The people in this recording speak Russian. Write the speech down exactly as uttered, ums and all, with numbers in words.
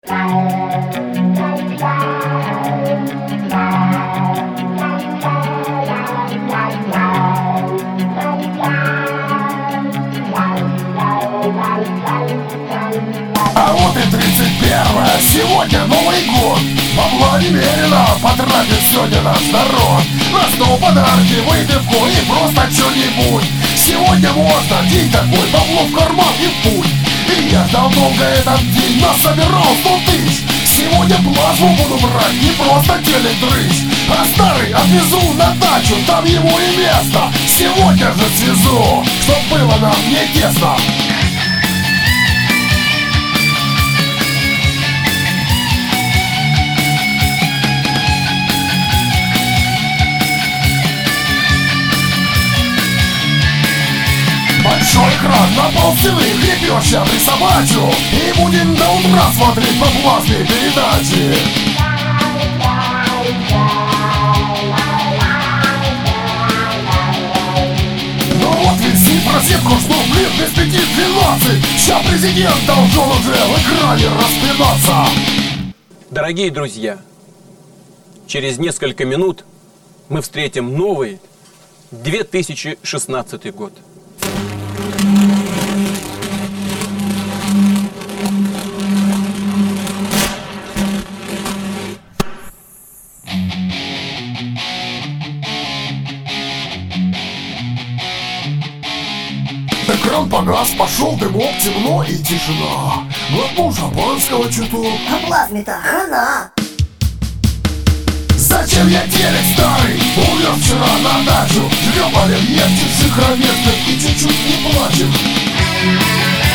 А вот и тридцать первое, сегодня Новый год. Бабла немерено потратит сегодня наш народ. На стол подарки, выпивку и просто что-нибудь. Сегодня можно, день такой, бабло в карман и в путь. И я ждал долго этот день, насобирал сто тысяч. Сегодня плазму буду брать, не просто телек дрыщ. А старый отвезу на дачу, там ему и место. Сегодня же свезу, чтоб было нам не тесно. Большой экран на полстены, крепеж я присобачу. И будем до утра смотреть по плазме передачи. Ну вот висит просветку, что блин без пяти двенадцать. Ща президент должен уже в экране распинаться. Дорогие друзья, через несколько минут мы встретим новый две тысячи шестнадцатый год. Экран погас, пошел дымок, темно и тишина. Глотнул шампанского чуток. А плазме-то хана. Зачем я телек старый увез вчера на дачу? Жрем оливье, чужих ровесных и чуть-чуть не плачем.